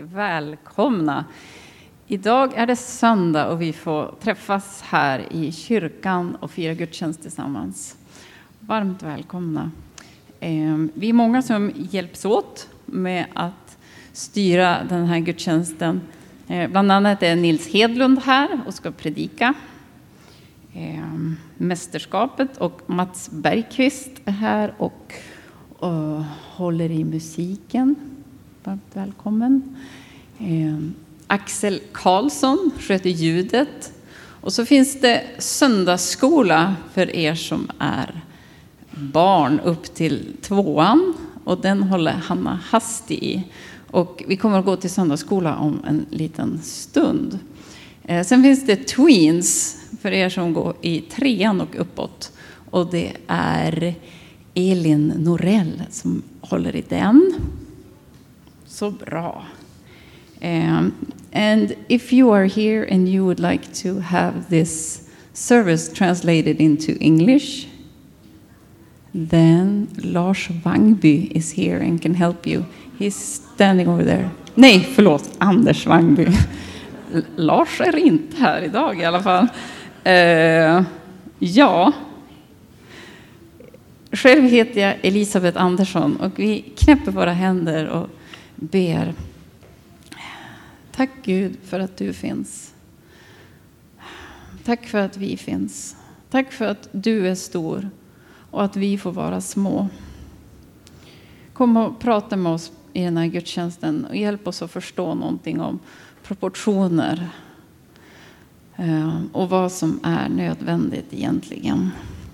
välkomna. Idag är det söndag och vi får träffas här i kyrkan och fira gudstjänst tillsammans. Varmt välkomna. Vi är många som hjälps åt med att styra den här gudstjänsten. Bland annat är Nils Hedlund här och ska predika mästerskapet, och Mats Bergqvist är här och håller i musiken. Varmt välkommen. Axel Karlsson sköter ljudet. Och så finns det söndagsskola för er som är barn upp till 2:an. Och den håller Hanna Hasti i. Och vi kommer att gå till söndagsskola om en liten stund. Sen finns det tweens för er som går i 3:an och uppåt. Och det är Elin Norell som håller i den. Så bra. And if you are here and you would like to have this service translated into English, then Lars Wangby is here and can help you. He's standing over there. Nej, förlåt, Anders Wangby. Lars är inte här idag i alla fall. Ja. Själv heter jag Elisabeth Andersson och vi knäpper våra händer och ber. Tack Gud för att du finns. Tack för att vi finns. Tack för att du är stor och att vi får vara små. Kom och prata med oss i den här gudstjänsten och hjälp oss att förstå någonting om proportioner och vad som är nödvändigt egentligen.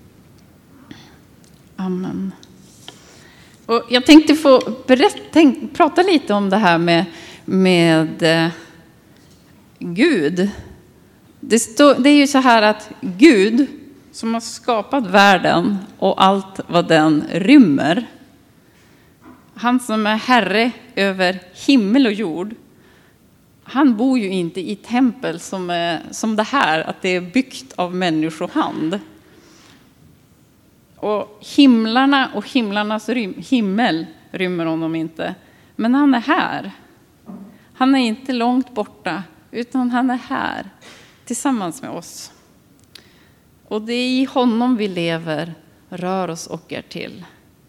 Amen. Och jag tänkte få prata lite om det här med Gud. Det är ju så här att Gud som har skapat världen och allt vad den rymmer, han som är herre över himmel och jord, han bor ju inte i tempel som det här, att det är byggt av människohand. Och himlarna och himlarnas himmel rymmer honom inte. Men han är här. Han är inte långt borta, utan han är här tillsammans med oss. Och det är i honom vi lever, rör oss och är till.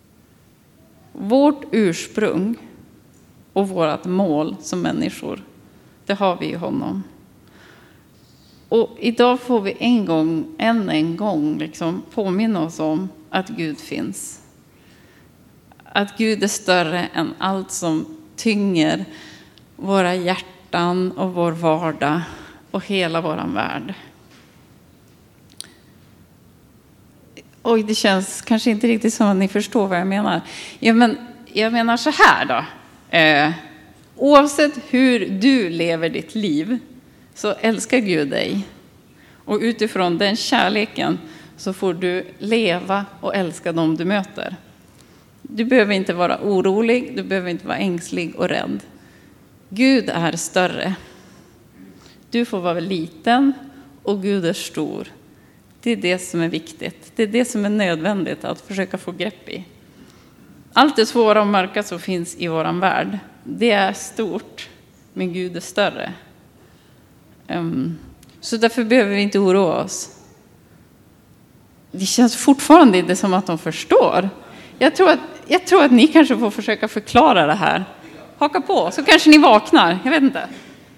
Vårt ursprung och vårt mål som människor, det har vi i honom. Och idag får vi än en gång liksom påminna oss om att Gud finns. Att Gud är större än allt som tynger våra hjärtan och vår vardag och hela våran värld. Och det känns kanske inte riktigt som att ni förstår vad jag menar. Jag menar så här då. Oavsett hur du lever ditt liv så älskar Gud dig. Och utifrån den kärleken så får du leva och älska dem du möter. Du behöver inte vara orolig, du behöver inte vara ängslig och rädd. Gud är större. Du får vara liten och Gud är stor. Det är det som är viktigt. Det är det som är nödvändigt att försöka få grepp i. Allt det svåra och mörka som finns i våran värld, det är stort, men Gud är större. Så därför behöver vi inte oroa oss. Det känns fortfarande inte som att de förstår. Jag tror att ni kanske får försöka förklara det här. Haka på, så kanske ni vaknar. Jag vet inte.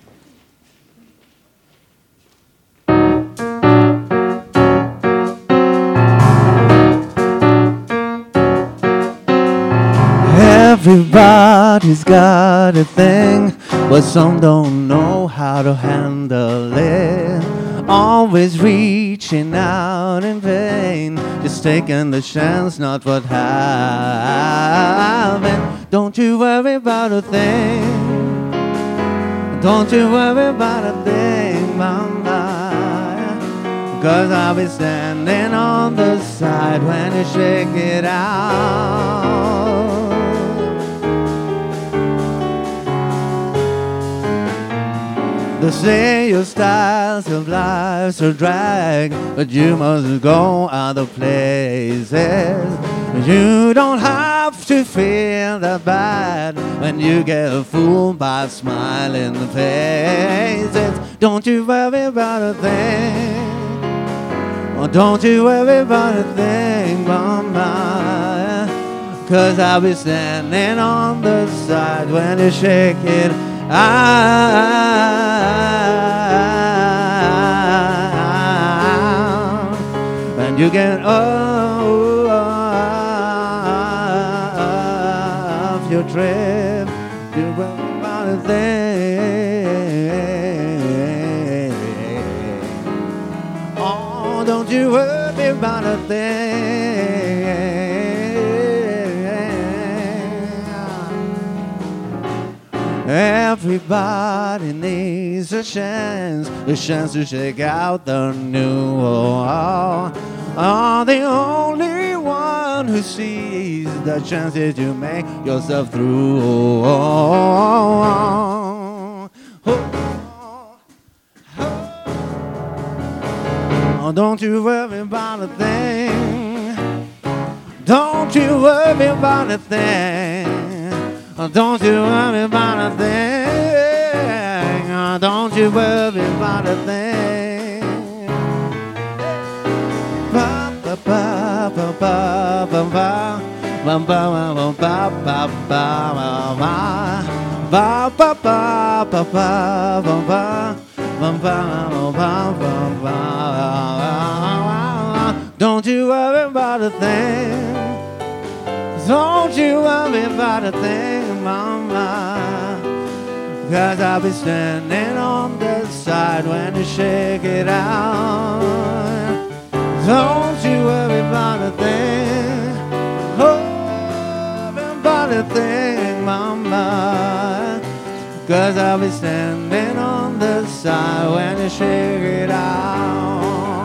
Everybody's got a thing, but some don't know how to handle it. Always reaching out in vain, just taking the chance, not what having. Don't you worry about a thing. Don't you worry about a thing, mama. 'Cause I'll be standing on the side when you shake it out. They say your styles of lives are drag, but you must go other places. You don't have have to feel that bad when you get fooled by smiling faces. Don't you worry about a thing. Oh, don't you worry about a thing, mama. 'Cause I'll be standing on the side when you shake it out. And you get off your trip. You worry about a thing. Oh, don't you worry about a thing. Everybody needs a chance to shake out the new. Oh, the only one who sees the chances you make yourself through. Oh, don't you worry about a thing. Don't you worry about a thing. Don't you worry about a thing. Don't you worry about a thing. Ba ba ba ba ba ba ba ba ba ba ba ba ba ba ba ba. Don't you worry about a thing. Don't you worry about a thing, mama. 'Cause I'll be standing on the side when you shake it out. Don't you worry about a thing. Worry about a thing, mama. 'Cause I'll be standing on the side when you shake it out.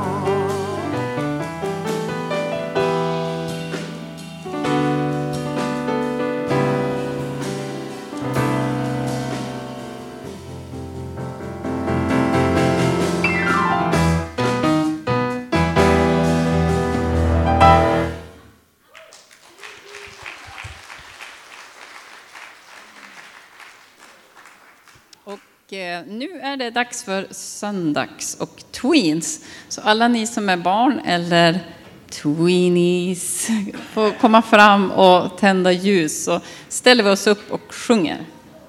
Nu är det dags för söndags och tweens. Så alla ni som är barn eller tweenies får komma fram och tända ljus. Så ställer vi oss upp och sjunger.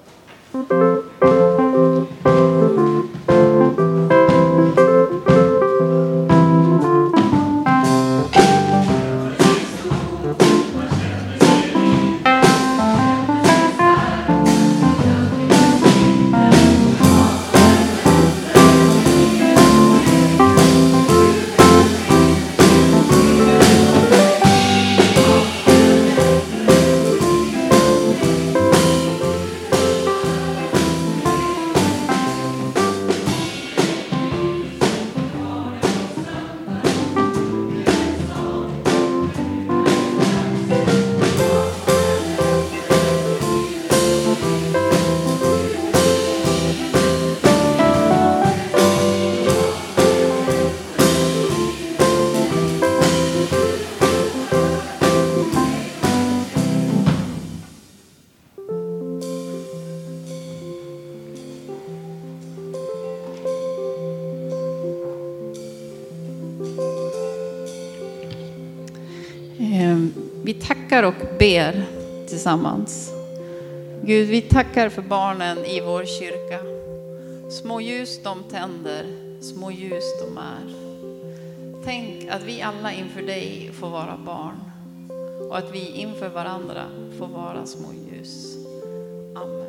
Vi tackar och ber tillsammans. Gud, vi tackar för barnen i vår kyrka. Små ljus de tänder, små ljus de är. Tänk att vi alla inför dig får vara barn. Och att vi inför varandra får vara små ljus. Amen.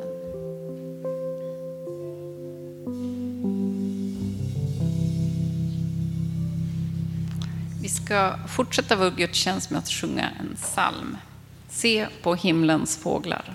Vi ska fortsätta vår gudstjänst med att sjunga en psalm. Se på himlens fåglar.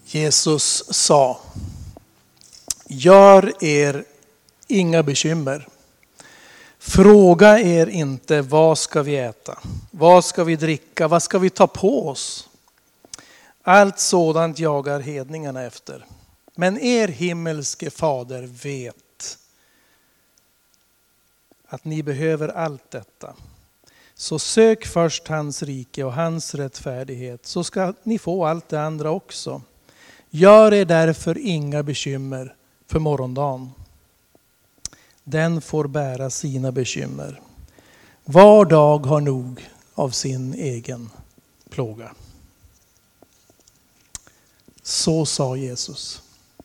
Jesus sa: gör er inga bekymmer. Fråga er inte, vad ska vi äta? Vad ska vi dricka? Vad ska vi ta på oss? Allt sådant jagar hedningarna efter. Men er himmelske fader vet att ni behöver allt detta. Så sök först hans rike och hans rättfärdighet, så ska ni få allt det andra också. Gör er därför inga bekymmer för morgondagen. Den får bära sina bekymmer. Var dag har nog av sin egen plåga. Så sa Jesus.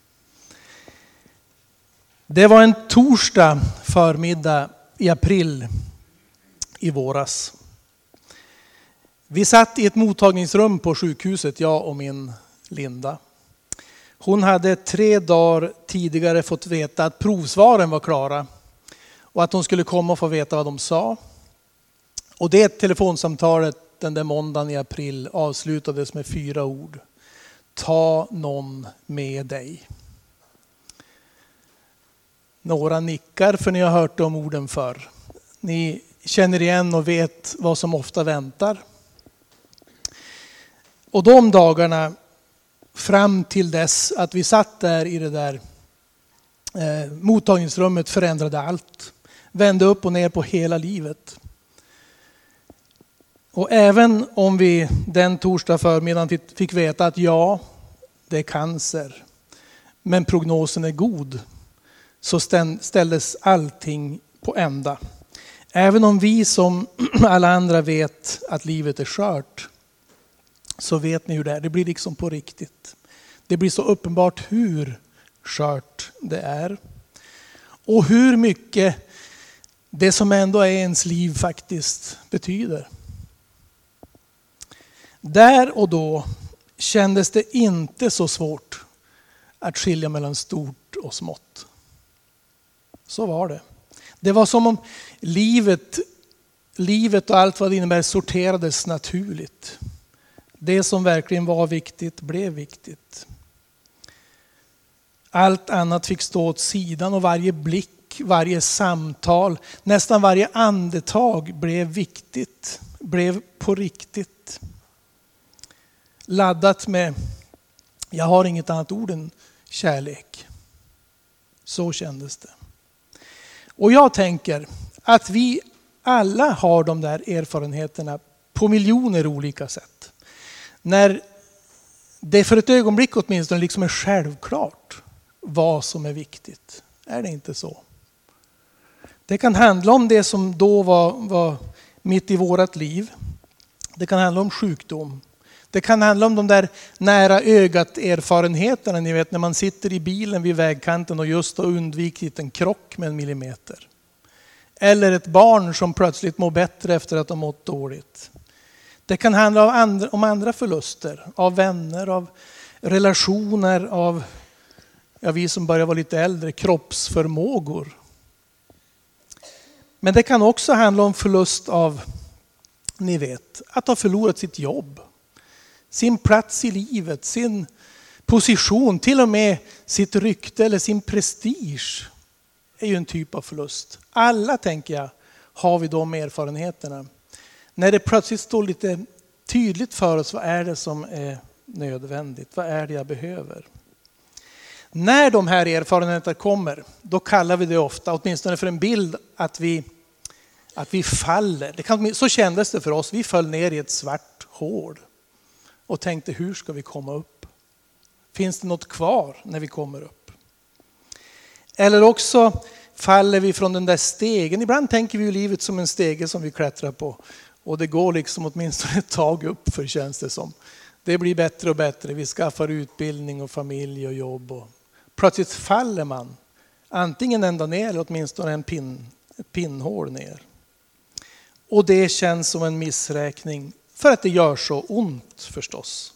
Det var en torsdag förmiddag i april i våras. Vi satt i ett mottagningsrum på sjukhuset, jag och min Linda. Hon hade 3 dagar tidigare fått veta att provsvaren var klara och att hon skulle komma och få veta vad de sa. Och det telefonsamtalet den där måndagen i april avslutades med 4 ord. Ta någon med dig. Några nickar för ni har hört de orden förr. Ni känner igen och vet vad som ofta väntar. Och de dagarna fram till dess att vi satt där i det där mottagningsrummet förändrade allt. Vände upp och ner på hela livet. Och även om vi den torsdag förmiddagen fick veta att ja, det är cancer, men prognosen är god, så ställdes allting på ända. Även om vi som alla andra vet att livet är skört, så vet ni hur det är. Det blir liksom på riktigt. Det blir så uppenbart hur skört det är. Och hur mycket det som ändå är ens liv faktiskt betyder. Där och då kändes det inte så svårt att skilja mellan stort och smått. Så var det. Det var som om livet och allt vad det innebär sorterades naturligt. Det som verkligen var viktigt blev viktigt. Allt annat fick stå åt sidan och varje blick, varje samtal, nästan varje andetag blev viktigt, blev på riktigt. Laddat med, jag har inget annat ord än kärlek. Så kändes det. Och jag tänker att vi alla har de där erfarenheterna på miljoner olika sätt. När det för ett ögonblick åtminstone liksom är självklart vad som är viktigt. Är det inte så? Det kan handla om det som då var mitt i vårat liv. Det kan handla om sjukdom. Det kan handla om de där nära ögat erfarenheterna, ni vet när man sitter i bilen vid vägkanten och just har undvikit en krock med 1 millimeter. Eller ett barn som plötsligt mår bättre efter att ha mått dåligt. Det kan handla om andra förluster, av vänner, av relationer, av vi som börjar vara lite äldre, kroppsförmågor. Men det kan också handla om förlust av, ni vet, att ha förlorat sitt jobb. Sin plats i livet, sin position, till och med sitt rykte eller sin prestige är ju en typ av förlust. Alla, tänker jag, har vi de erfarenheterna. När det plötsligt står lite tydligt för oss, vad är det som är nödvändigt? Vad är det jag behöver? När de här erfarenheterna kommer, då kallar vi det ofta, åtminstone för en bild, att vi faller. Så kändes det för oss. Vi föll ner i ett svart hål och tänkte, hur ska vi komma upp? Finns det något kvar när vi kommer upp? Eller också faller vi från den där stegen. Ibland tänker vi ju livet som en stege som vi klättrar på. Och det går liksom åtminstone ett tag upp, för känns det som. Det blir bättre och bättre. Vi skaffar utbildning och familj och jobb. Och plötsligt faller man. Antingen ända ner eller åtminstone ett pinnhål ner. Och det känns som en missräkning. För att det gör så ont förstås.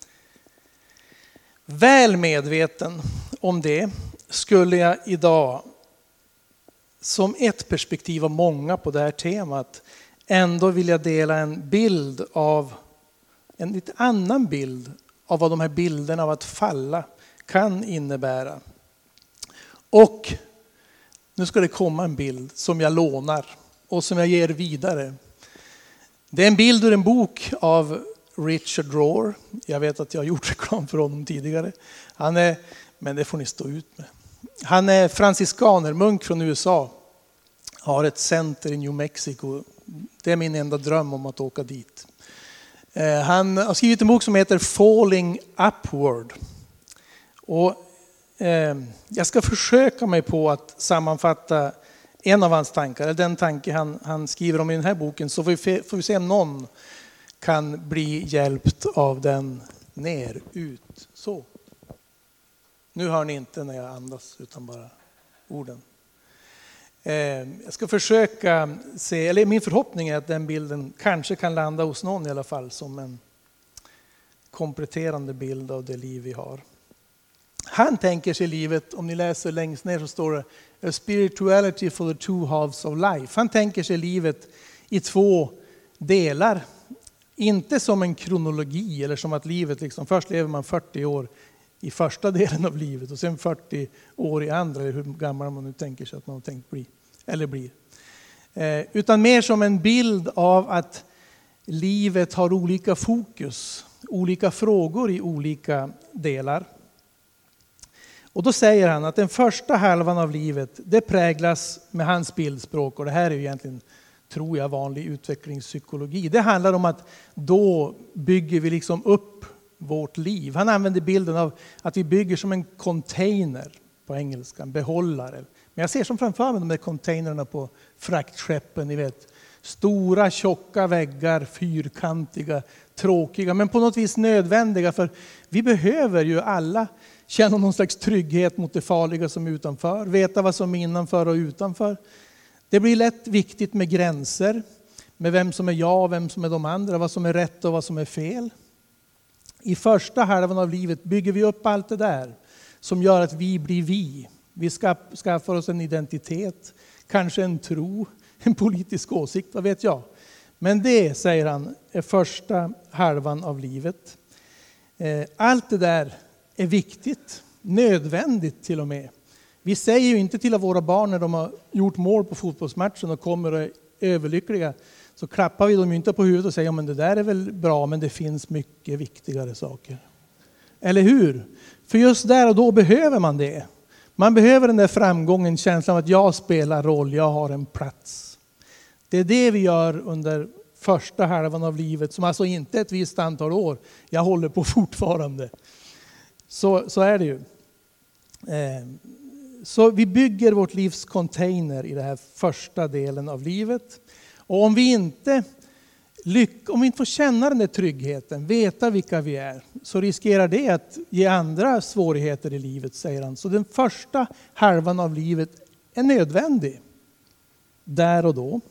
Väl medveten om det skulle jag idag, som ett perspektiv av många på det här temat, ändå vilja dela en lite annan bild av vad de här bilderna av att falla kan innebära. Och nu ska det komma en bild som jag lånar och som jag ger vidare. Det är en bild ur en bok av Richard Rohr. Jag vet att jag har gjort reklam för honom tidigare. Men det får ni stå ut med. Han är franciskanermunk från USA. Har ett center i New Mexico. Det är min enda dröm om att åka dit. Han har skrivit en bok som heter Falling Upward. Och jag ska försöka mig på att sammanfatta en av hans tankar. Eller den tanke han skriver om i den här boken. Så får vi se om någon kan bli hjälpt av den ner, ut. Så. Nu hör ni inte när jag andas utan bara orden. Jag ska försöka se, eller min förhoppning är att den bilden kanske kan landa hos någon i alla fall som en kompletterande bild av det liv vi har. Han tänker sig livet, om ni läser längst ner så står det A spirituality for the two halves of life. Han tänker sig livet i två delar. Inte som en kronologi eller som att livet liksom, först lever man 40 år i första delen av livet och sen 40 år i andra, eller hur gammal man nu tänker sig att man har tänkt bli, eller blir. Utan mer som en bild av att livet har olika fokus, olika frågor i olika delar. Och då säger han att den första halvan av livet, det präglas med hans bildspråk, och det här är ju egentligen, tror jag, vanlig utvecklingspsykologi. Det handlar om att då bygger vi liksom upp vårt liv. Han använder bilden av att vi bygger som en container på engelska, en behållare. Men jag ser som framför mig de där containerna på fraktskeppen, ni vet. Stora, tjocka väggar, fyrkantiga, tråkiga, men på något vis nödvändiga. För vi behöver ju alla känna någon slags trygghet mot det farliga som är utanför. Veta vad som är innanför och utanför. Det blir lätt viktigt med gränser. Med vem som är jag och vem som är de andra. Vad som är rätt och vad som är fel. I första halvan av livet bygger vi upp allt det där som gör att vi blir vi. Vi skaffar oss en identitet, kanske en tro, en politisk åsikt, vad vet jag. Men det, säger han, är första halvan av livet. Allt det där är viktigt, nödvändigt till och med. Vi säger ju inte till våra barn när de har gjort mål på fotbollsmatchen och kommer och är överlyckliga, så klappar vi dem inte på huvudet och säger men det där är väl bra, men det finns mycket viktigare saker. Eller hur? För just där och då behöver man det. Man behöver den där framgången, känslan av att jag spelar roll, jag har en plats. Det är det vi gör under första halvan av livet, som alltså inte är ett visst antal år. Jag håller på fortfarande. Så är det ju. Så vi bygger vårt livs container i den här första delen av livet. Och om vi inte får känna den där tryggheten, veta vilka vi är, så riskerar det att ge andra svårigheter i livet, säger han. Så den första halvan av livet är nödvändig. Där och då.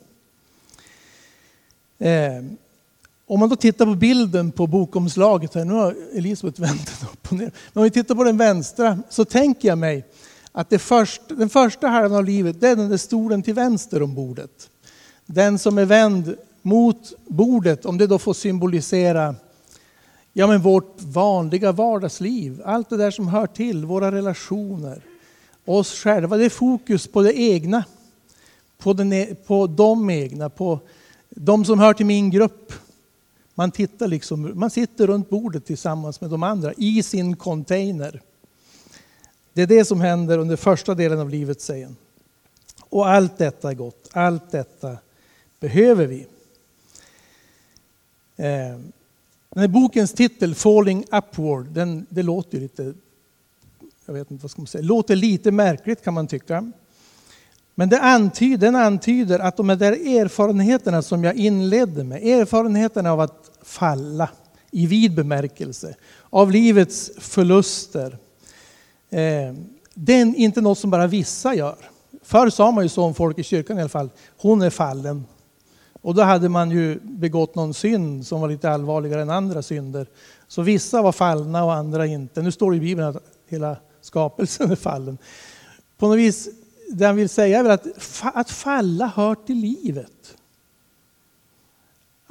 Om man då tittar på bilden på bokomslaget här, nu har Elisabeth vänt den upp och ner. Men om vi tittar på den vänstra så tänker jag mig att den första halvan av livet, det är den där stolen till vänster om bordet. Den som är vänd mot bordet, om det då får symbolisera vårt vanliga vardagsliv. Allt det där som hör till, våra relationer, oss själva. Det är fokus på det egna, på de egna, på de som hör till min grupp. Man sitter runt bordet tillsammans med de andra i sin container. Det är det som händer under första delen av livet, säger han. Och allt detta är gott. Allt detta behöver vi. Den här bokens titel, Falling Upward, det låter ju lite, jag vet inte vad ska man säga, låter lite märkligt kan man tycka. Men den antyder att de där erfarenheterna som jag inledde med, erfarenheterna av att falla i vid bemärkelse, av livets förluster, det är inte något som bara vissa gör. Förr sa man ju så om folk i kyrkan i alla fall, hon är fallen. Och då hade man ju begått någon synd som var lite allvarligare än andra synder. Så vissa var fallna och andra inte. Nu står det i Bibeln att hela skapelsen är fallen. På något vis, det han vill säga är väl att falla hör till livet.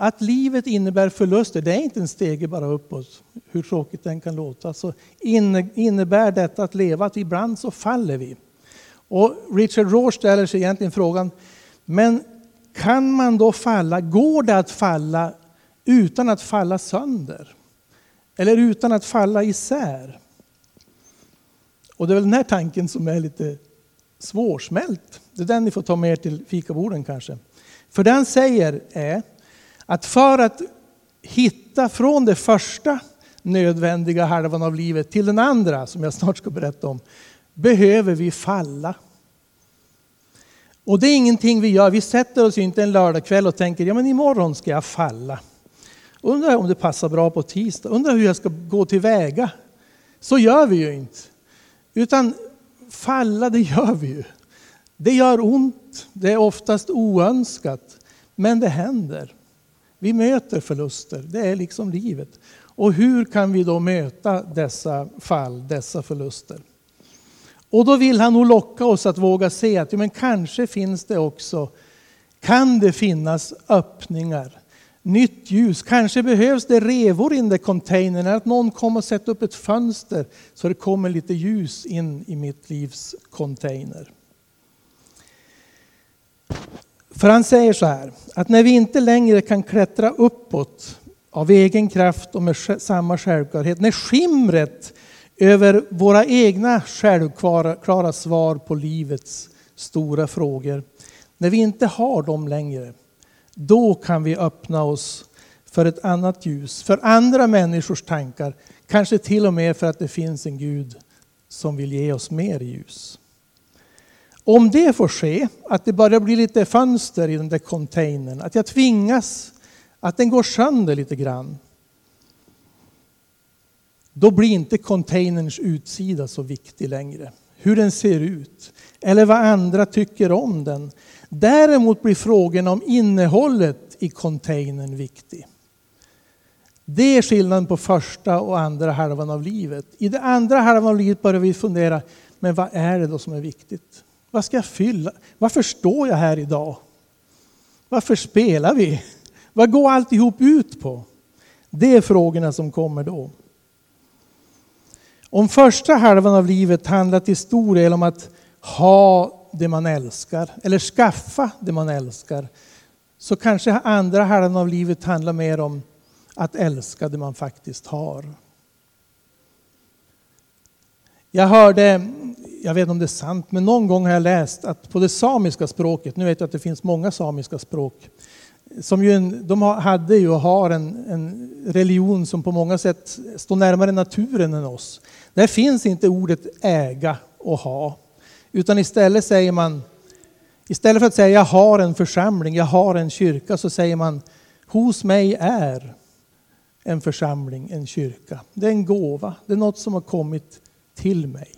Att livet innebär förluster, det är inte en stege bara uppåt, hur tråkigt den kan låta. Så innebär detta att leva att ibland så faller vi. Och Richard Rohr ställer sig egentligen frågan, men kan man då falla? Går det att falla utan att falla sönder? Eller utan att falla isär? Och det är väl den här tanken som är lite svårsmält. Det är den ni får ta med er till fikaborden kanske. För den säger är att för att hitta från det första nödvändiga halvan av livet till den andra, som jag snart ska berätta om, behöver vi falla. Och det är ingenting vi gör. Vi sätter oss inte en lördagkväll och tänker, ja men imorgon ska jag falla. Undrar om det passar bra på tisdag. Undrar hur jag ska gå tillväga. Så gör vi ju inte. Utan falla, det gör vi ju. Det gör ont. Det är oftast oönskat. Men det händer. Vi möter förluster. Det är liksom livet. Och hur kan vi då möta dessa fall, dessa förluster? Och då vill han nog locka oss att våga se att men kanske finns det också, kan det finnas öppningar, nytt ljus. Kanske behövs det revor in i containern, att någon kommer och sätter upp ett fönster så det kommer lite ljus in i mitt livs container. För han säger så här, att när vi inte längre kan klättra uppåt av egen kraft och med samma självklarhet, när skimret över våra egna självklara svar på livets stora frågor, när vi inte har dem längre, då kan vi öppna oss för ett annat ljus, för andra människors tankar, kanske till och med för att det finns en Gud som vill ge oss mer ljus. Om det får ske, att det börjar bli lite fönster i den där containern, att jag tvingas, att den går sönder lite grann, då blir inte containerns utsida så viktig längre. Hur den ser ut eller vad andra tycker om den. Däremot blir frågan om innehållet i containern viktig. Det är skillnaden på första och andra halvan av livet. I det andra halvan av livet börjar vi fundera, men vad är det då som är viktigt? Vad ska jag fylla? Varför står jag här idag? Varför spelar vi? Vad går alltihop ut på? Det är frågorna som kommer då. Om första halvan av livet handlar till stor del om att ha det man älskar eller skaffa det man älskar, så kanske andra halvan av livet handlar mer om att älska det man faktiskt har. Jag vet inte om det är sant, men någon gång har jag läst att på det samiska språket, nu vet jag att det finns många samiska språk, som ju de hade ju och har en religion som på många sätt står närmare naturen än oss. Där finns inte ordet äga och ha, utan istället säger man, istället för att säga jag har en församling, jag har en kyrka, så säger man hos mig är en församling, en kyrka. Det är en gåva, det är något som har kommit till mig.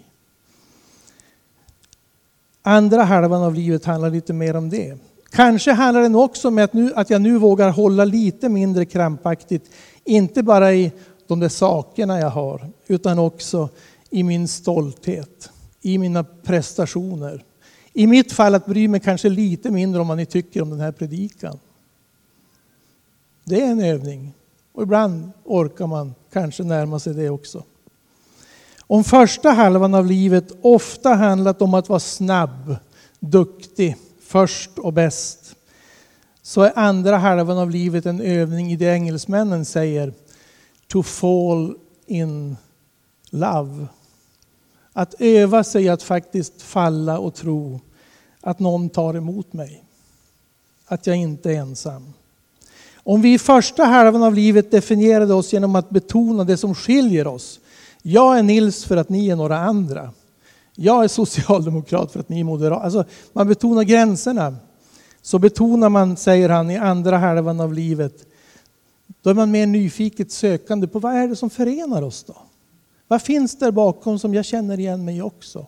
Andra halvan av livet handlar lite mer om det. Kanske handlar den också om att jag nu vågar hålla lite mindre krampaktigt, inte bara i de där sakerna jag har, utan också i min stolthet, i mina prestationer. I mitt fall att bry mig kanske lite mindre om vad ni tycker om den här predikan. Det är en övning. Och ibland orkar man kanske närma sig det också. Om första halvan av livet ofta handlat om att vara snabb, duktig, först och bäst, så är andra halvan av livet en övning i det engelsmännen säger to fall in love. Att öva sig att faktiskt falla och tro att någon tar emot mig. Att jag inte är ensam. Om vi i första halvan av livet definierade oss genom att betona det som skiljer oss. Jag är Nils för att ni är några andra. Jag är socialdemokrat för att ni är moderat. Alltså man betonar gränserna. Så betonar man, säger han, i andra halvan av livet. Då är man mer nyfiket sökande på vad är det som förenar oss då? Vad finns där bakom som jag känner igen mig också?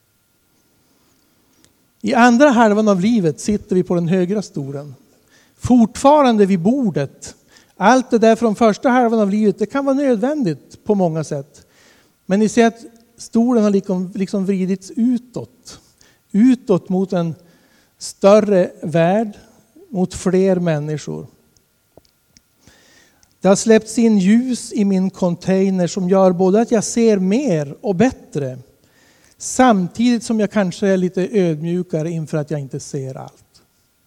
I andra halvan av livet sitter vi på den högra stolen. Fortfarande vid bordet. Allt det där från första halvan av livet, det kan vara nödvändigt på många sätt. Men ni ser att stolen har liksom vridits utåt. Utåt mot en större värld, mot fler människor. Det har släppts in ljus i min container som gör både att jag ser mer och bättre. Samtidigt som jag kanske är lite ödmjukare inför att jag inte ser allt.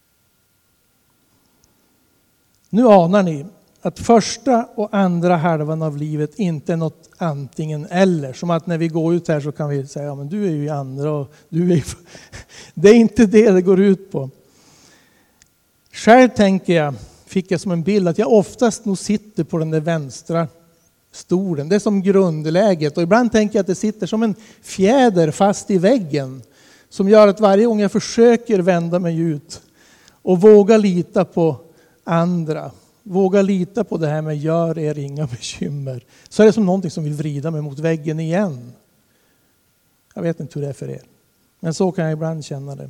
Nu anar ni att första och andra halvan av livet inte är något antingen eller. Som att när vi går ut här så kan vi säga, ja men du är ju i andra och du är ju... Det är inte det går ut på. Själv tänker jag, fick jag som en bild, att jag oftast nog sitter på den där vänstra stolen. Det är som grundläget. Och ibland tänker jag att det sitter som en fjäder fast i väggen. Som gör att varje gång jag försöker vända mig ut och våga lita på andra. Våga lita på det här med gör er inga bekymmer. Så är det som någonting som vill vrida mig mot väggen igen. Jag vet inte hur det är för er. Men så kan jag ibland känna det.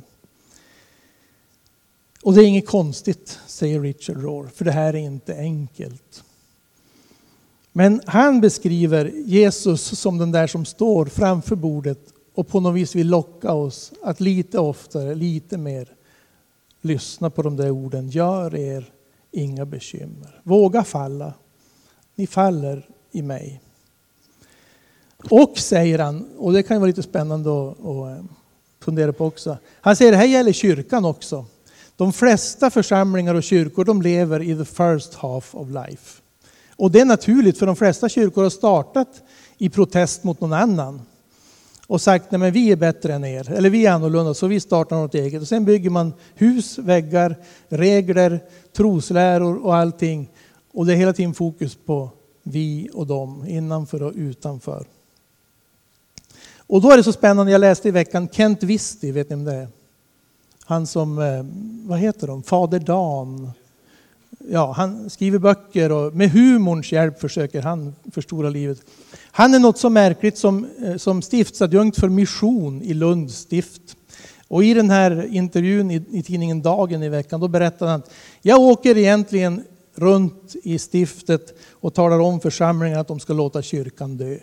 Och det är inget konstigt, säger Richard Rohr. För det här är inte enkelt. Men han beskriver Jesus som den där som står framför bordet och på något vis vill locka oss att lite oftare, lite mer lyssna på de där orden. Gör er inga bekymmer. Våga falla. Ni faller i mig. Och säger han, och det kan ju vara lite spännande att fundera på också. Han säger det här gäller kyrkan också. De flesta församlingar och kyrkor de lever i the first half of life. Och det är naturligt för de flesta kyrkor har startat i protest mot någon annan. Och sagt, nej men vi är bättre än er. Eller vi är annorlunda så vi startar något eget. Och sen bygger man hus, väggar, regler, trosläror och allting. Och det är hela tiden fokus på vi och dem, innanför och utanför. Och då är det så spännande, jag läste i veckan Kent Visti, vet ni om det är? Han som, vad heter de? Fader Dan. Ja, han skriver böcker och med humorns hjälp försöker han förstora livet. Han är något så märkligt som stiftsadjunkt för mission i Lunds stift. Och i den här intervjun i tidningen Dagen i veckan då berättar han att jag åker egentligen runt i stiftet och talar om församlingen att de ska låta kyrkan dö.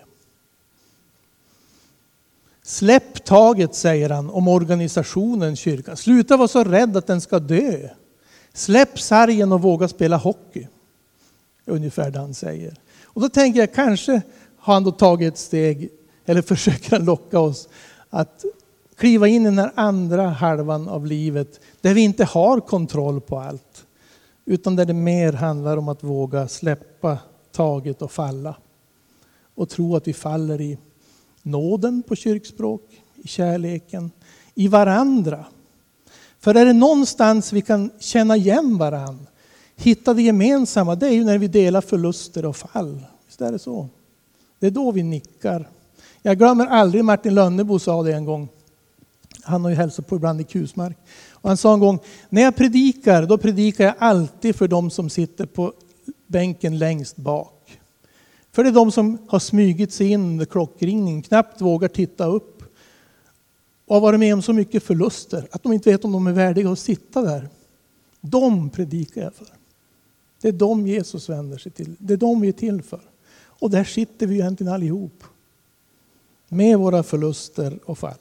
Släpp taget, säger han, om organisationen kyrkan. Sluta vara så rädd att den ska dö. Släpp sargen och våga spela hockey. Ungefär det han säger. Och då tänker jag, kanske har han då tagit ett steg, eller försöker han locka oss att kliva in i den här andra halvan av livet. Där vi inte har kontroll på allt. Utan där det mer handlar om att våga släppa taget och falla. Och tro att vi faller i nåden på kyrkspråk, i kärleken, i varandra. För är det någonstans vi kan känna igen varandra, hitta det gemensamma, det är ju när vi delar förluster och fall. Visst är det så? Det är då vi nickar. Jag glömmer aldrig Martin Lönnebo sa det en gång. Han har ju hälsat på ibland i Kusmark. Och han sa en gång, när jag predikar, då predikar jag alltid för de som sitter på bänken längst bak. För det är de som har smygit sig in under klockringning, knappt vågar titta upp. Och har varit med om så mycket förluster att de inte vet om de är värdiga att sitta där. De predikar jag för. Det är de Jesus vänder sig till. Det är de vi är till för. Och där sitter vi egentligen allihop. Med våra förluster och fall.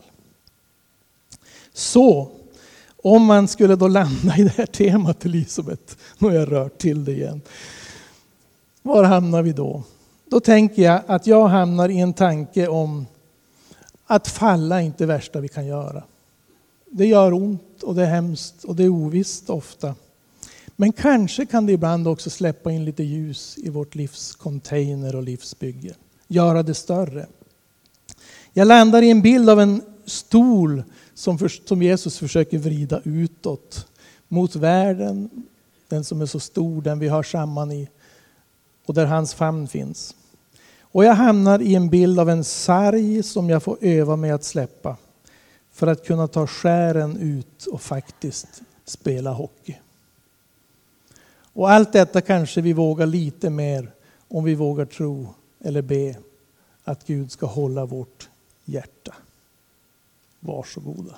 Så, om man skulle då landa i det här temat, Elisabeth, nu har jag rört till det igen. Var hamnar vi då? Då tänker jag att jag hamnar i en tanke om att falla är inte det värsta vi kan göra. Det gör ont och det är hemskt och det är ovisst ofta. Men kanske kan det ibland också släppa in lite ljus i vårt livs container och livsbygge. Göra det större. Jag landar i en bild av en stol som Jesus försöker vrida utåt. Mot världen, den som är så stor, den vi har samman i. Och där hans famn finns. Och jag hamnar i en bild av en sarg som jag får öva mig att släppa. För att kunna ta skären ut och faktiskt spela hockey. Och allt detta kanske vi vågar lite mer om vi vågar tro eller be att Gud ska hålla vårt hjärta. Varsågoda.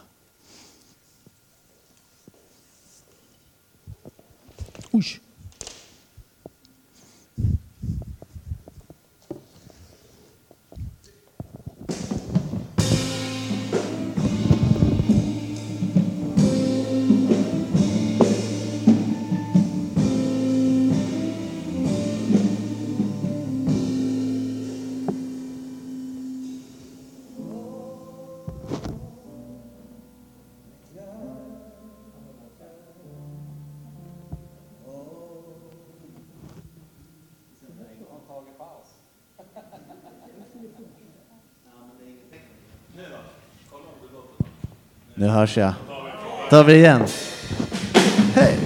Oj. Nu hörs jag. Tar vi igen. Hej!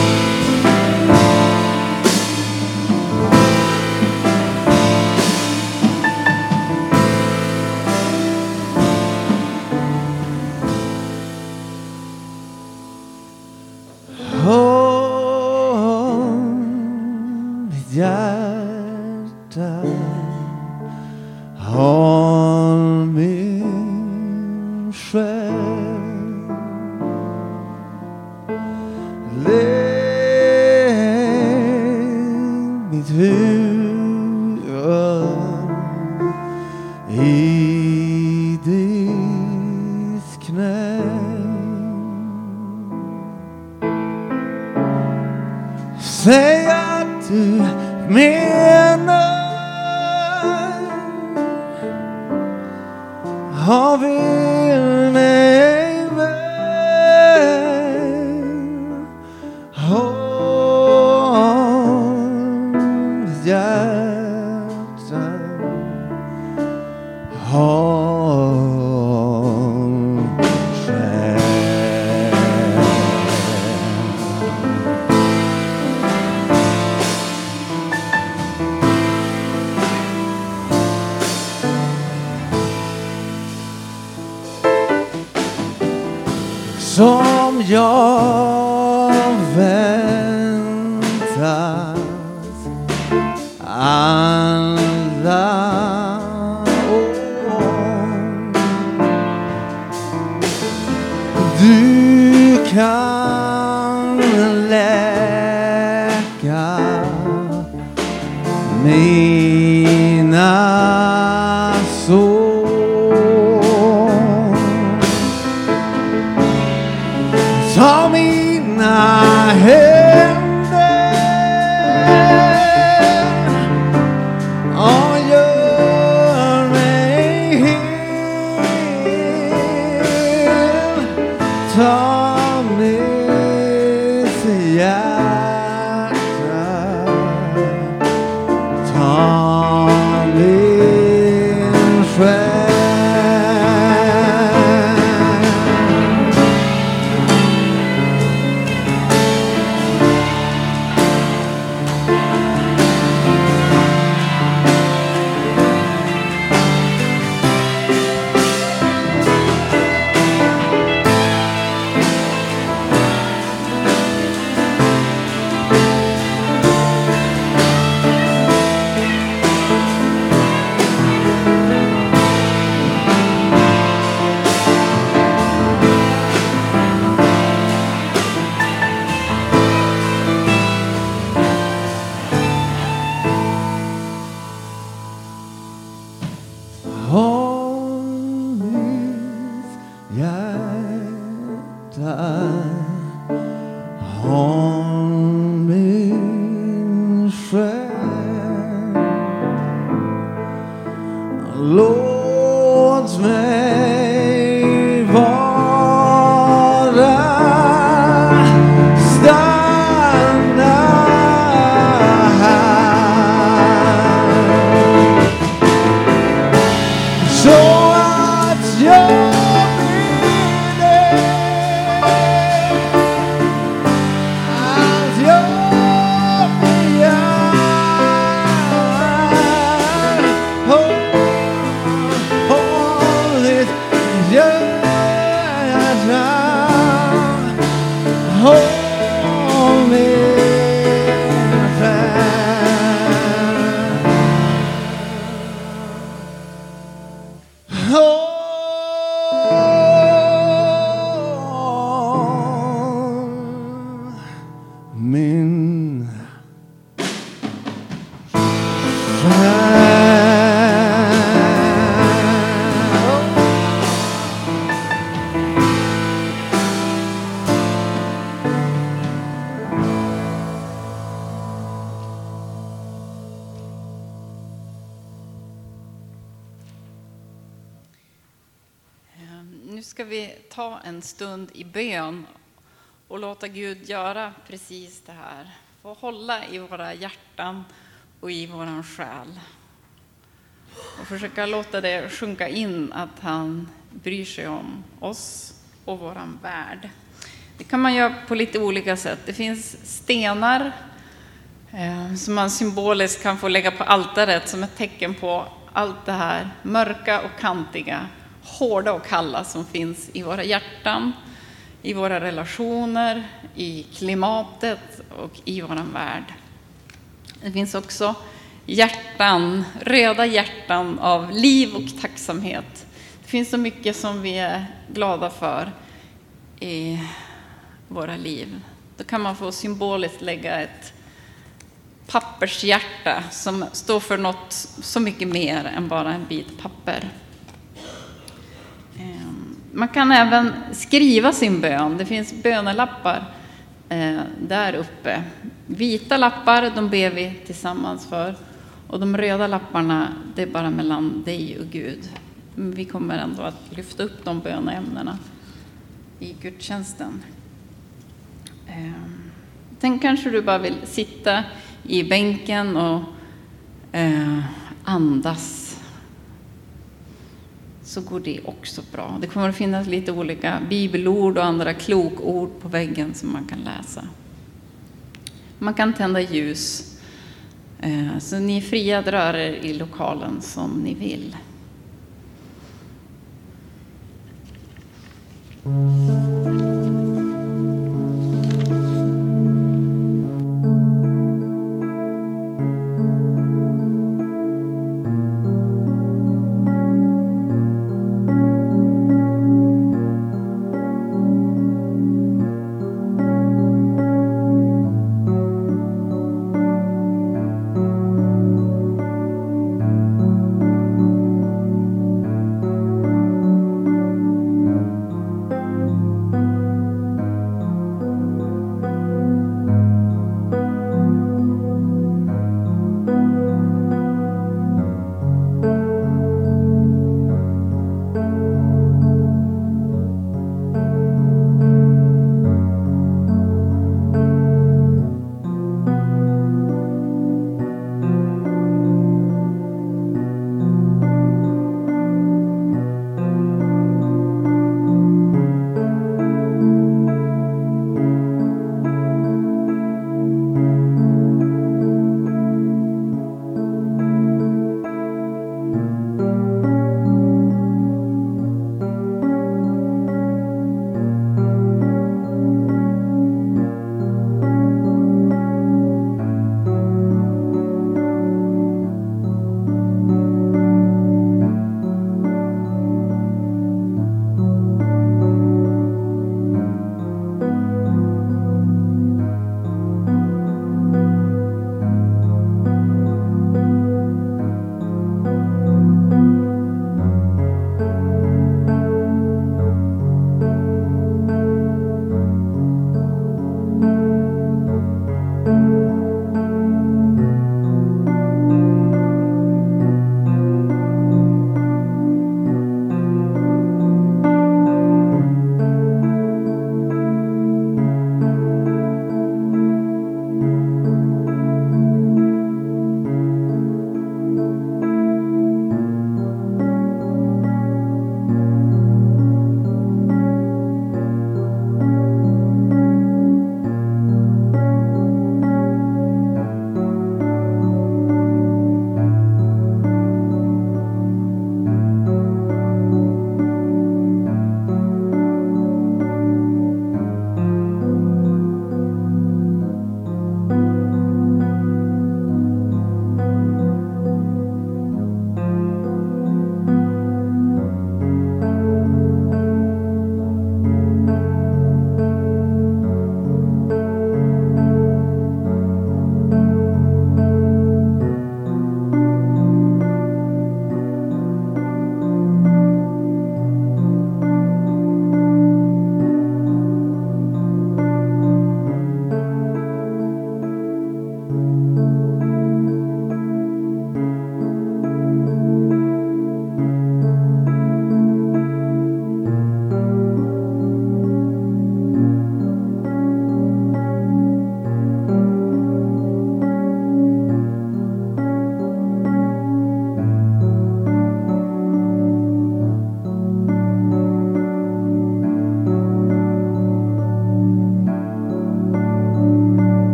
Mitt hjärta, håll min själ, lägg mitt huvud i ditt knä. Säg att du menar, har vill mig väl, håll mitt hjärta, håll själ. Som jag väntat alla år. Du kan läka mina sår. Ta mina händer och gör mig hel. Ta mitt hjärta, ta min själ. Håll mitt hjärta, håll min själ. Låt mig vara, stanna här. Så att jag blir dig, att jag begär. Håll ditt hjärta, håll min själ. Min Nu ska vi ta en stund i bön och låta Gud göra precis det här. Få hålla i våra hjärtan och i våran själ. Och försöka låta det sjunka in att han bryr sig om oss och våran värld. Det kan man göra på lite olika sätt. Det finns stenar som man symboliskt kan få lägga på altaret som ett tecken på allt det här mörka och kantiga, hårda och kalla som finns i våra hjärtan, i våra relationer, i klimatet och i våran värld. Det finns också hjärtan, röda hjärtan av liv och tacksamhet. Det finns så mycket som vi är glada för i våra liv. Då kan man få symboliskt lägga ett pappershjärta som står för något så mycket mer än bara en bit papper. Man kan även skriva sin bön. Det finns bönelappar där uppe. Vita lappar, de ber vi tillsammans för. Och de röda lapparna, det är bara mellan dig och Gud. Vi kommer ändå att lyfta upp de böneämnena i gudstjänsten. Sen kanske du bara vill sitta i bänken och andas. Så går det också bra. Det kommer att finnas lite olika bibelord och andra klokord på väggen som man kan läsa. Man kan tända ljus. Så ni är fria att röra er i lokalen som ni vill.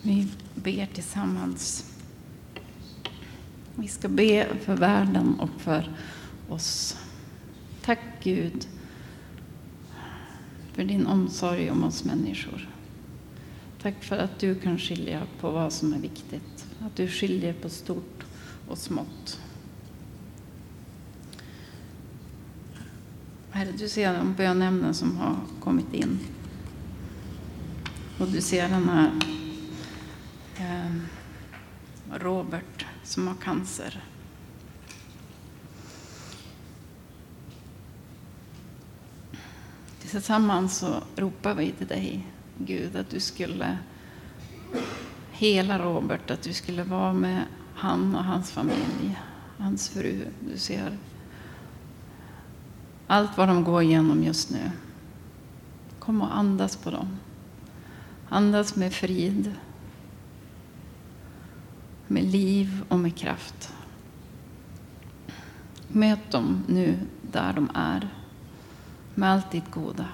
Vi ber tillsammans. Vi ska be för världen och för oss. Tack Gud för din omsorg om oss människor. Tack för att du kan skilja på vad som är viktigt. Att du skiljer på stort och smått. Herre, du ser de bönämnen som har kommit in. Och du ser den här Robert som har cancer. Tillsammans så ropar vi till dig, Gud, att du skulle hela Robert, att du skulle vara med han och hans familj, hans fru. Du ser allt vad de går igenom just nu. Kom och andas på dem. Andas med frid, med liv och med kraft. Möt dem nu där de är, med allt ditt goda.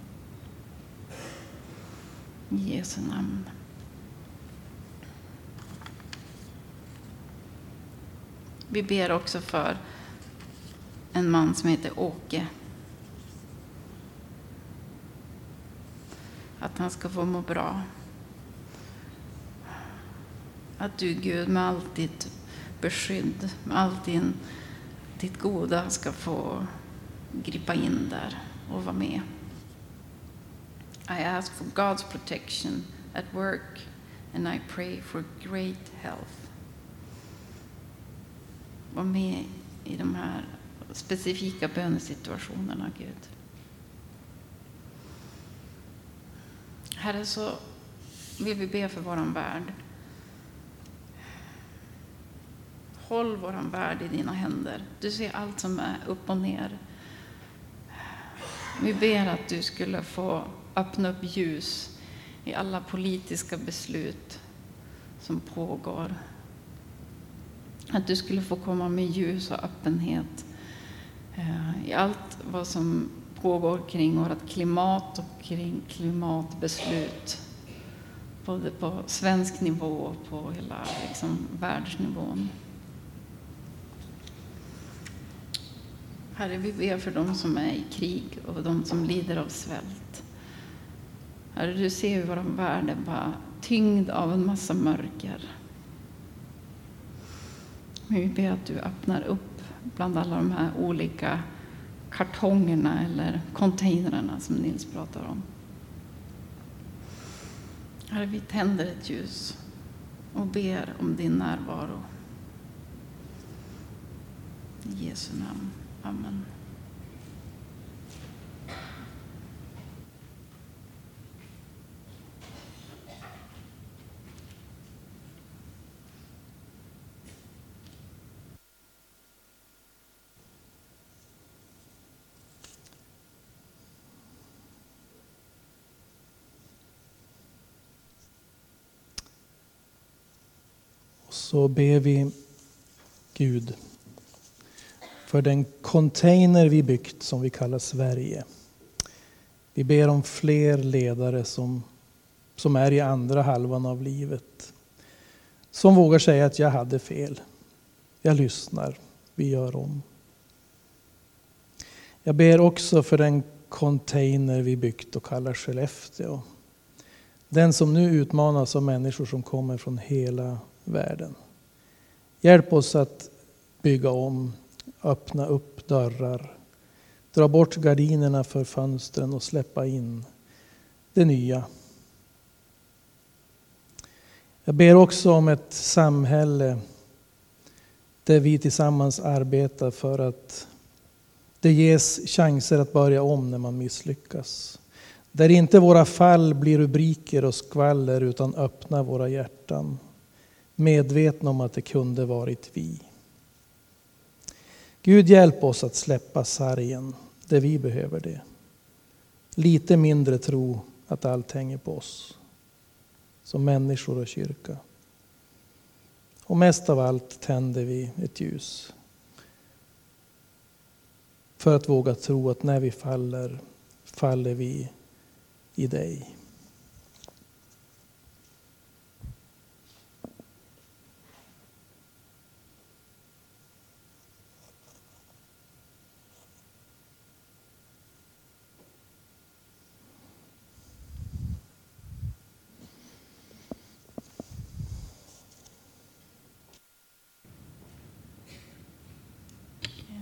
I Jesu namn. Vi ber också för en man som heter Åke. Att han ska få må bra. Att du, Gud, med allt ditt beskydd, med allt ditt goda ska få gripa in där och vara med. I ask for God's protection at work and I pray for great health. Var med i de här specifika bönesituationerna, Gud. Herre, så vill vi be för våran värld. Håll våran värld i dina händer. Du ser allt som är upp och ner. Vi ber att du skulle få öppna upp ljus i alla politiska beslut som pågår. Att du skulle få komma med ljus och öppenhet i allt vad som pågår kring vårt klimat och kring klimatbeslut. Både på svensk nivå och på hela världsnivån. Herre, vi ber för de som är i krig och de som lider av svält. Herre, du ser hur vår värld är bara tyngd av en massa mörker. Men vi ber att du öppnar upp bland alla de här olika kartongerna eller containrarna som Nils pratar om. Herre, vi tänder ett ljus och ber om din närvaro. I Jesu namn. Amen. Så ber vi Gud för den container vi byggt som vi kallar Sverige. Vi ber om fler ledare som är i andra halvan av livet. Som vågar säga att jag hade fel. Jag lyssnar. Vi gör om. Jag ber också för den container vi byggt och kallar Skellefteå. Den som nu utmanas av människor som kommer från hela världen. Hjälp oss att bygga om, öppna upp dörrar, dra bort gardinerna för fönstren och släppa in det nya. Jag ber också om ett samhälle där vi tillsammans arbetar för att det ges chanser att börja om när man misslyckas. Där inte våra fall blir rubriker och skvaller utan öppnar våra hjärtan. Medvetna om att det kunde varit vi. Gud, hjälp oss att släppa sargen där vi behöver det. Lite mindre tro att allt hänger på oss. Som människor och kyrka. Och mest av allt tänder vi ett ljus. För att våga tro att när vi faller vi i dig.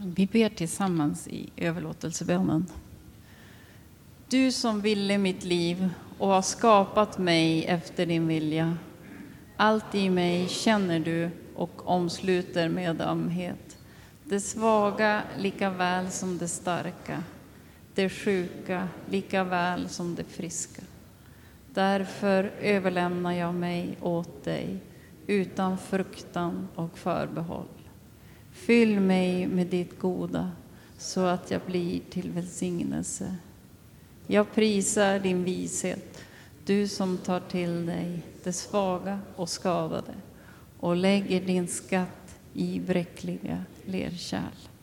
Vi ber tillsammans i överlåtelsebönen. Du som ville mitt liv och har skapat mig efter din vilja. Allt i mig känner du och omsluter med ömhet. Det svaga lika väl som det starka. Det sjuka lika väl som det friska. Därför överlämnar jag mig åt dig utan fruktan och förbehåll. Fyll mig med ditt goda så att jag blir till välsignelse. Jag prisar din vishet, du som tar till dig det svaga och skadade och lägger din skatt i bräckliga lerkärl.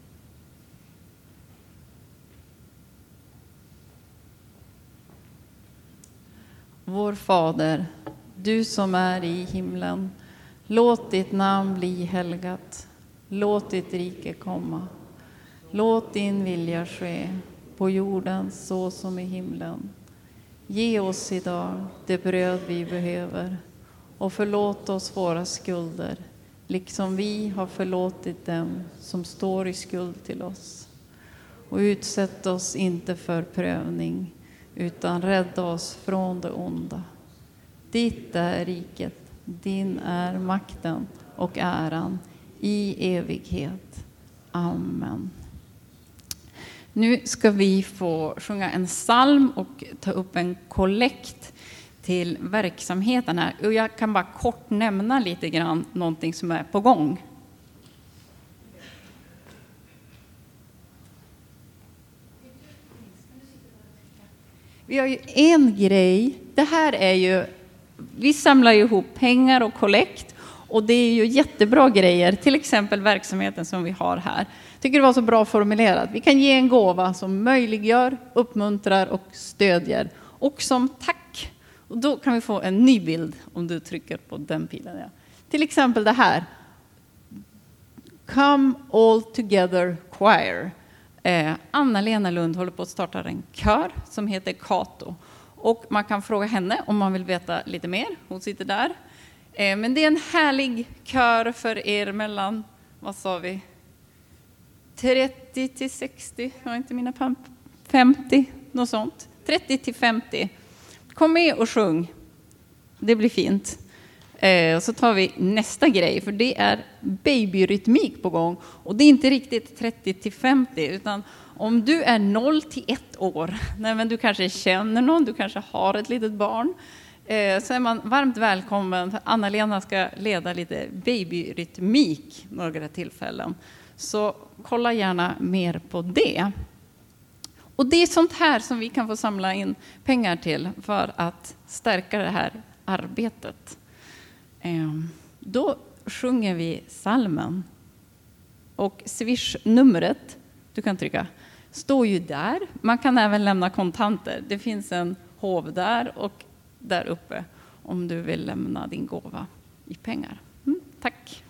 Vår Fader, du som är i himlen, låt ditt namn bli helgat. Låt ditt rike komma. Låt din vilja ske på jorden så som i himlen. Ge oss idag det bröd vi behöver och förlåt oss våra skulder, liksom vi har förlåtit dem som står i skuld till oss. Och utsätt oss inte för prövning, utan rädda oss från det onda. Ditt är riket, din är makten och äran i evighet. Amen. Nu ska vi få sjunga en psalm och ta upp en kollekt till verksamheten här. Och jag kan bara kort nämna lite grann någonting som är på gång. Vi har ju en grej. Det här är ju, vi samlar ihop pengar och kollekt. Och det är ju jättebra grejer, till exempel verksamheten som vi har här. Tycker det var så bra formulerat. Vi kan ge en gåva som möjliggör, uppmuntrar och stödjer. Och som tack. Och då kan vi få en ny bild om du trycker på den pilen. Ja. Till exempel det här. Come All Together Choir. Anna-Lena Lund håller på att starta en kör som heter Kato. Och man kan fråga henne om man vill veta lite mer. Hon sitter där. Men det är en härlig kör för er mellan, vad sa vi, 30 till 60, jag har inte mina 50, något sånt. 30 till 50. Kom med och sjung. Det blir fint. Så tar vi nästa grej, för det är babyrytmik på gång. Och det är inte riktigt 30 till 50, utan om du är 0 till 1 år, nej, men du kanske känner någon, du kanske har ett litet barn, så är man varmt välkommen. Anna-Lena ska leda lite babyrytmik några tillfällen. Så kolla gärna mer på det. Och det är sånt här som vi kan få samla in pengar till för att stärka det här arbetet. Då sjunger vi psalmen. Och Swish-numret, du kan trycka, står ju där. Man kan även lämna kontanter. Det finns en hov där och där uppe om du vill lämna din gåva i pengar. Tack.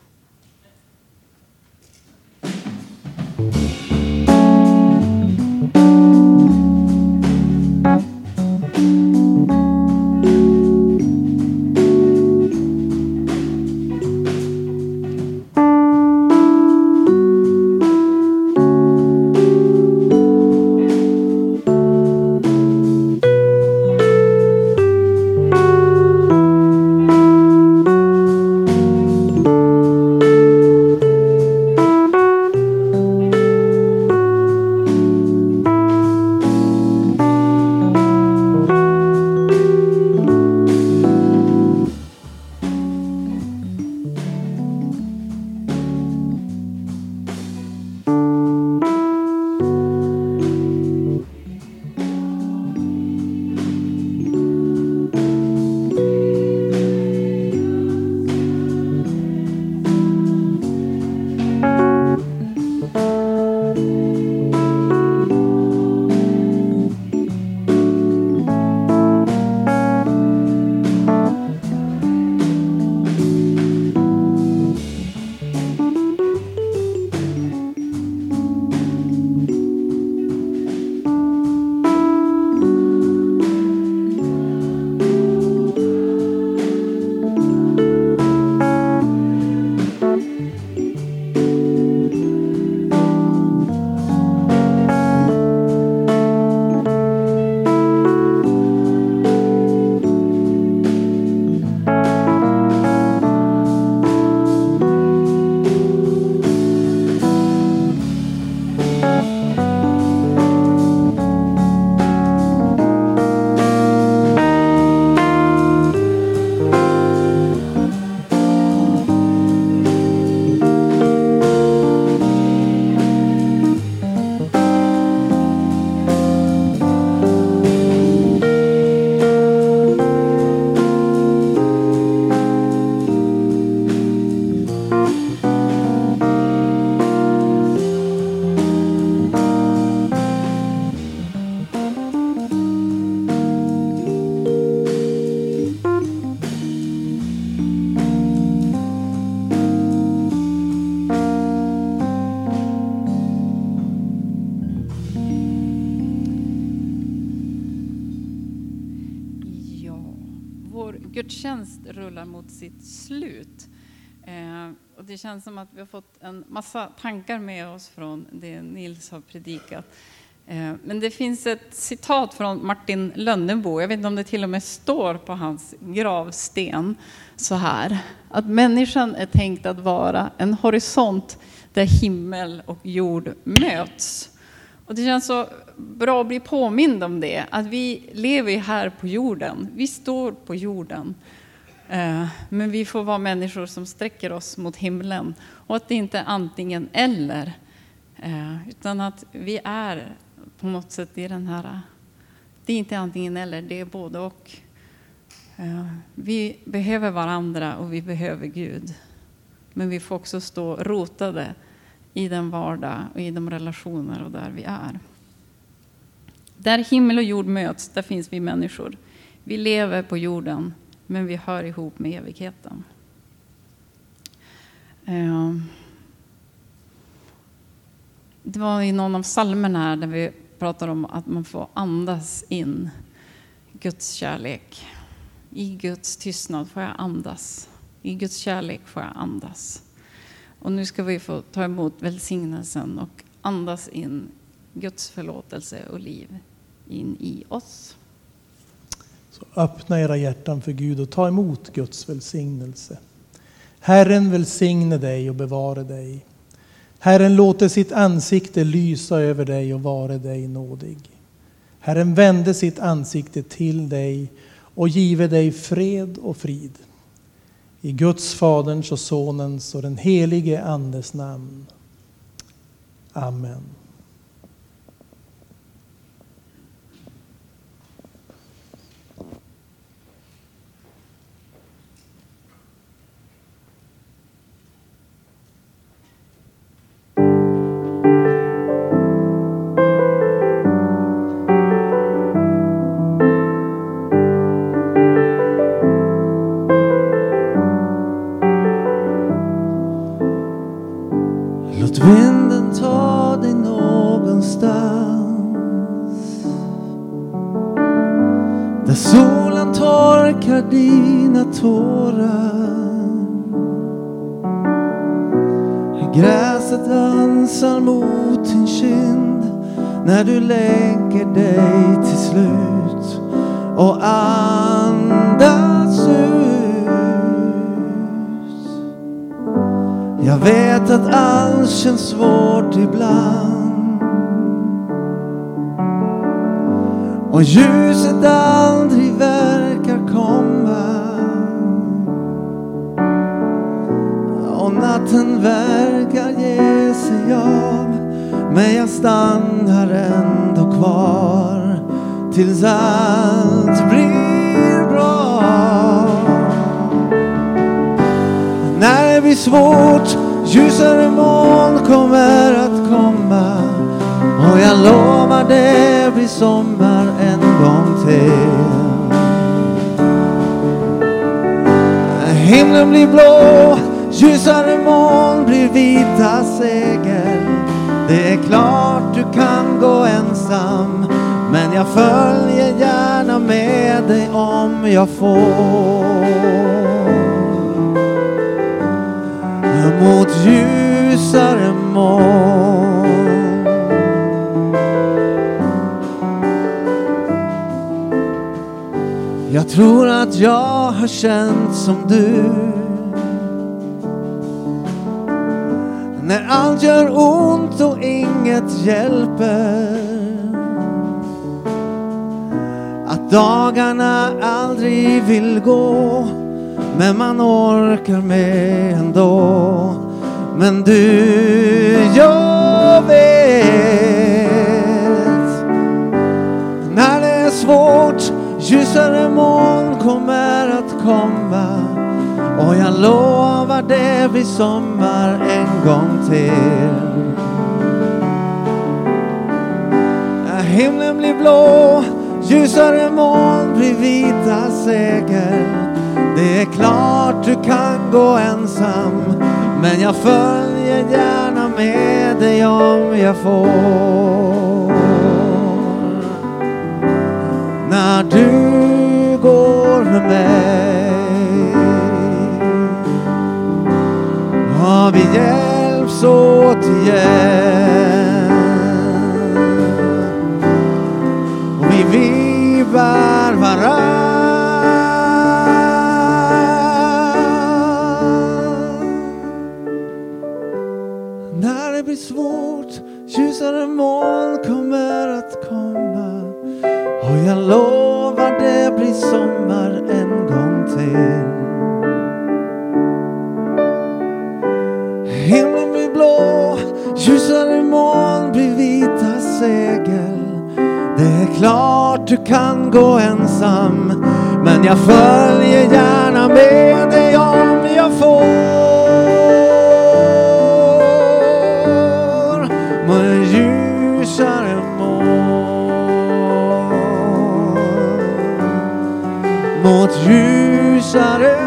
gudstjänst rullar mot sitt slut. Och det känns som att vi har fått en massa tankar med oss från det Nils har predikat. Men det finns ett citat från Martin Lönnebo. Jag vet inte om det till och med står på hans gravsten så här. Att människan är tänkt att vara en horisont där himmel och jord möts. Och det känns så bra att bli påmind om det. Att vi lever här på jorden. Vi står på jorden. Men vi får vara människor som sträcker oss mot himlen. Och att det inte är antingen eller. Utan att vi är på något sätt i den här. Det är inte antingen eller, det är både och. Vi behöver varandra och vi behöver Gud. Men vi får också stå rotade i den vardag och i de relationer och där vi är. Där himmel och jord möts, där finns vi människor. Vi lever på jorden, men vi hör ihop med evigheten. Det var i någon av psalmerna här där vi pratar om att man får andas in Guds kärlek. I Guds tystnad får jag andas. I Guds kärlek får jag andas. Och nu ska vi få ta emot välsignelsen och andas in Guds förlåtelse och liv in i oss. Så öppna era hjärtan för Gud och ta emot Guds välsignelse. Herren välsigne dig och bevare dig. Herren låter sitt ansikte lysa över dig och vare dig nådig. Herren vände sitt ansikte till dig och give dig fred och frid. I Guds, Faderns och Sonens och den helige Andes namn. Amen. Vinden tar dig någonstans där solen torkar dina tårar. Gräset dansar mot din kind när du lägger dig till slut och andas ut. Jag vet att allt känns svårt ibland och ljuset aldrig verkar komma och natten verkar ge sig av, men jag stannar ändå kvar tills allt blir bra. När det blir svårt, ljusare moln kommer att komma och jag lovar det blir sommar en gång till. Himlen blir blå, ljusare moln blir vita segel. Det är klart du kan gå ensam, men jag följer gärna med dig om jag får. Mot ljusare moln. Jag tror att jag har känt som du när allt gör ont och inget hjälper, att dagarna aldrig vill gå, men man orkar med ändå. Men du, jag vet, när det är svårt, ljusare moln kommer att komma och jag lovar det blir sommar en gång till. Himlen blir blå, ljusare moln blir vita segel. Det är klart du kan gå ensam, men jag följer gärna med dig om jag får. När du går med mig och vi hjälps åt igen. Och vi vivar varann. När det blir svårt, ljusare moln kommer att komma. Och jag lovar det blir sommar en gång till. Himlen blir blå, ljusare moln blir vita segel. Det är klart du kan gå ensam, men jag följer gärna med dig om jag får. Mot ljusare moln, mot ljusare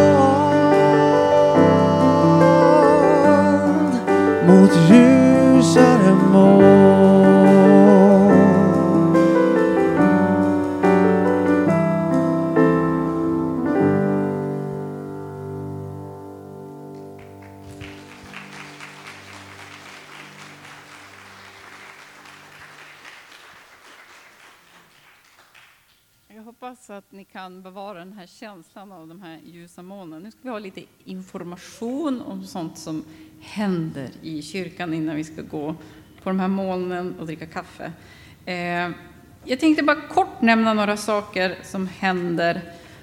moln, mot ljusare moln. Jag hoppas att ni kan bevara den här känslan av de här ljusa molnen. Nu ska vi ha lite information om sånt som händer i kyrkan innan vi ska gå på de här molnen och dricka kaffe. Jag tänkte bara kort nämna några saker som händer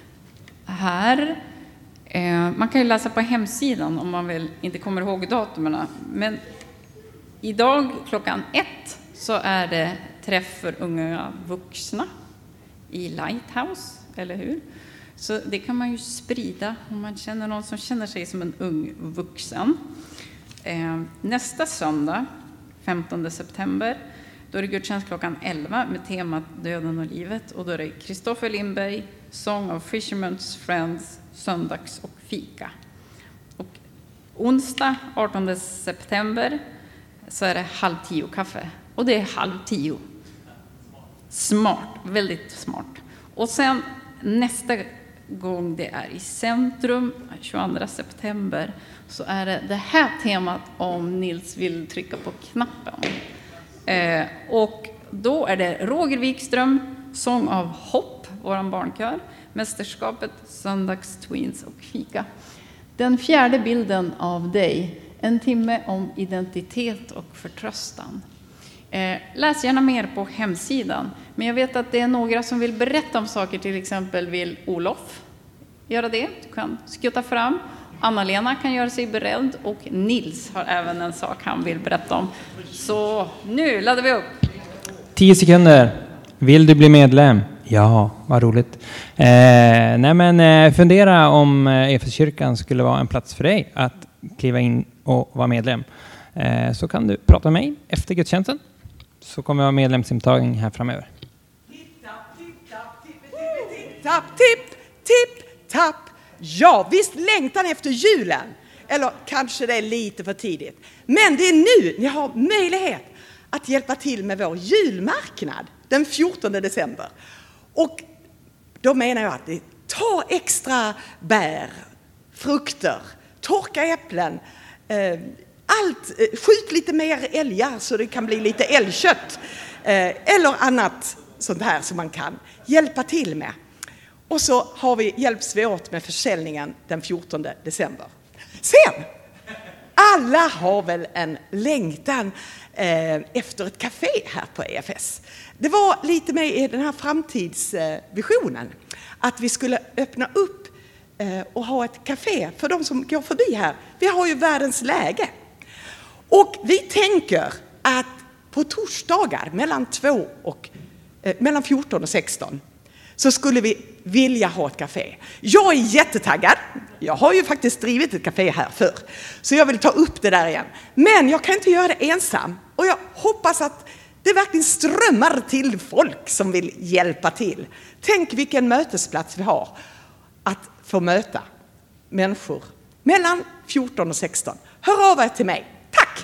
här. Man kan ju läsa på hemsidan om man vill inte kommer ihåg datumerna. Men idag klockan 1 så är det träff för unga vuxna i Lighthouse, eller hur? Så det kan man ju sprida om man känner någon som känner sig som en ung vuxen. Nästa söndag, 15 september, då är det gudstjänst klockan 11 med temat Döden och livet. Och då är det Kristoffer Lindberg, Song of Fisherman's Friends, söndags och fika. Och onsdag, 18 september, så är det 9:30 kaffe. Och det är 9:30. Smart, väldigt smart. Och sen nästa gång det är i centrum, 22 september, så är det här temat om Nils vill trycka på knappen. Och då är det Roger Wikström, sång av hopp, våran barnkör, mästerskapet, söndags, twins och fika. Den fjärde bilden av dig, en timme om identitet och förtröstan. Läs gärna mer på hemsidan. Men jag vet att det är några som vill berätta om saker. Till exempel vill Olof göra det. Du kan skjuta fram. Anna-Lena kan göra sig beredd. Och Nils har även en sak han vill berätta om. Så nu laddar vi upp. 10 sekunder. Vill du bli medlem? Ja, vad roligt. Fundera om EFS-kyrkan skulle vara en plats för dig att kliva in och vara medlem. Så kan du prata med mig efter gudstjänsten. Så kommer jag ha medlemsintagning här framöver. Tipp-tapp. Ja, visst längtar ni efter julen. Eller kanske det är lite för tidigt. Men det är nu ni har möjlighet att hjälpa till med vår julmarknad den 14 december. Och då menar jag att ta extra bär, frukter, torka äpplen, skjut lite mer älgar så det kan bli lite älgkött eller annat sånt här som man kan hjälpa till med. Och så hjälps vi åt med försäljningen den 14 december. Sen, alla har väl en längtan efter ett café här på EFS. Det var lite med i den här framtidsvisionen att vi skulle öppna upp och ha ett café för de som går förbi här. Vi har ju världens läge. Och vi tänker att på torsdagar mellan 14 och 16 så skulle vi vilja ha ett café. Jag är jättetaggad. Jag har ju faktiskt drivit ett café här förr. Så jag vill ta upp det där igen. Men jag kan inte göra det ensam. Och jag hoppas att det verkligen strömmar till folk som vill hjälpa till. Tänk vilken mötesplats vi har att få möta människor mellan 14 och 16. Hör av er till mig. Tack!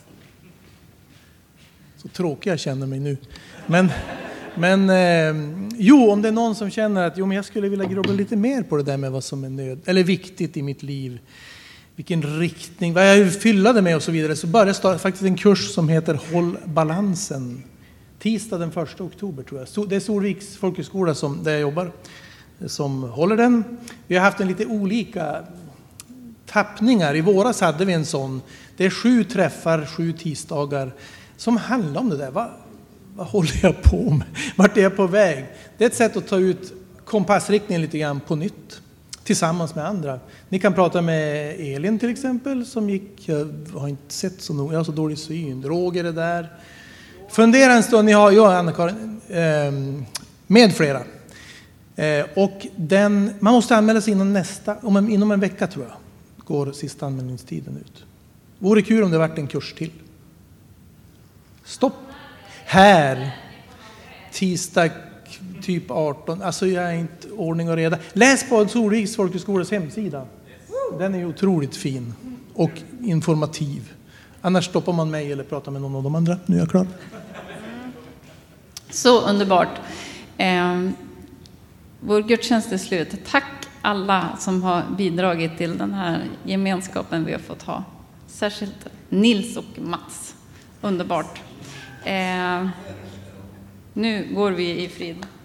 Så tråkig jag känner mig nu. Men Om det är någon som känner att men jag skulle vilja grubbla lite mer på det där med vad som är eller viktigt i mitt liv. Vilken riktning, vad jag vill fylla det med och så vidare. Så börjar jag faktiskt en kurs som heter Håll balansen. Tisdag den 1 oktober tror jag. Det är Storviks folkhögskola där jag jobbar som håller den. Vi har haft en lite olika tappningar. I våras hade vi en sån. Det är 7 träffar, 7 tisdagar som handlar om det där. Vad håller jag på med? Vart är jag på väg? Det är ett sätt att ta ut kompassriktningen lite grann på nytt. Tillsammans med andra. Ni kan prata med Elin till exempel som gick, jag har inte sett så noga, jag har så dålig syn. Roger är där. Fundera en stund, ni har jag och Anna-Karin med flera. Och man måste anmäla sig inom en vecka tror jag. Går sista anmälningstiden ut. Vore kul om det varit en kurs till. Stopp. Här. Tisdag typ 18. Alltså jag är inte ordning och reda. Läs på Solviks folkhögskolas hemsida. Den är otroligt fin och informativ. Annars stoppar man mig eller pratar med någon av de andra. Nu är jag klar. Så underbart. Vår gudstjänst är slut. Tack alla som har bidragit till den här gemenskapen vi har fått ha. Särskilt Nils och Mats. Underbart. Nu går vi i frid.